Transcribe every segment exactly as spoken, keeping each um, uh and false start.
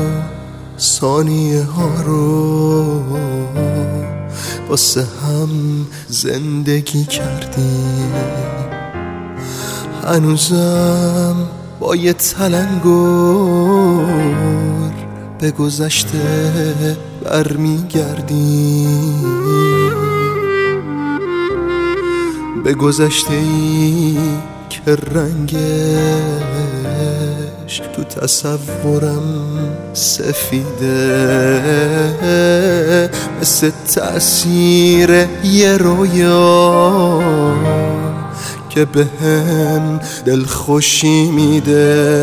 ثانیه ها رو واسه هم زندگی کردیم. هنوزم با یه تلنگر به گذشته برمیگردیم، به گذشته ای که رنگش تو تصورم سفیده، مثل تأثیر یه رویا که به هم دلخوشی میده.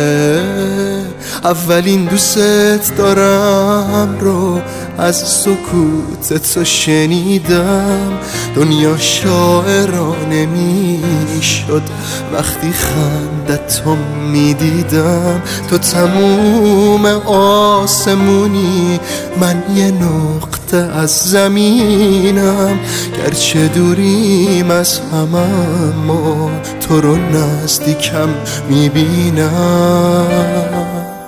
اولین دوست دارم رو از سکوت تو شنیدم. دنیا شاعرانه میشد وقتی خندت تو میدیدم. تو تموم آسمونی، من یه نقطه از زمینم. گرچه دوریم از هم اما تو رو نزدیکم میبینم.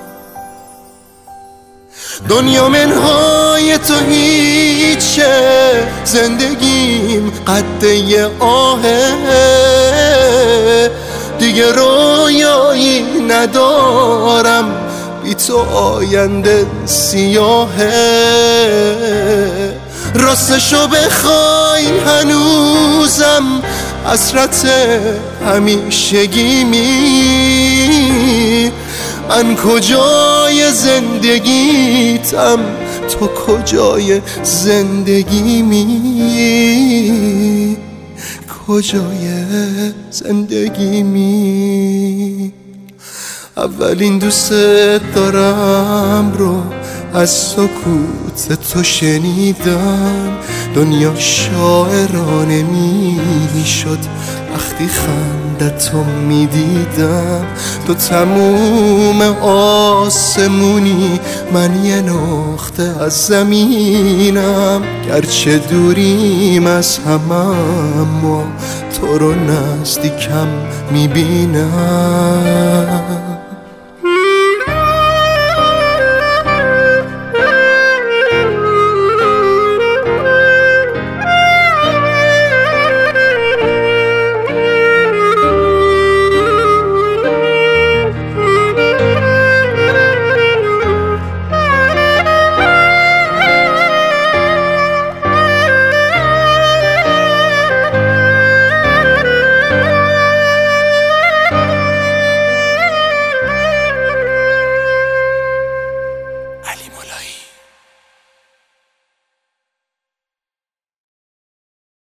دنیا منهای تو هیچه، زندگیم قده یه آهه. دیگه رویایی ندارم، بی تو آینده سیاهه. راستشو بخوای هنوزم حسرت همیشگیمی. من کجای زندگیتم، تو کجای زندگیمی، کجای زندگیمی. اولین دوست دارم رو از سکوت تو شنیدم. دنیا شاعرانه میشد وقتی خندت تو میدیدم. تو تموم آسمونی، من یه نقطه از زمینم. گرچه دوریم از هم اما تو رو نزدیکم میبینم.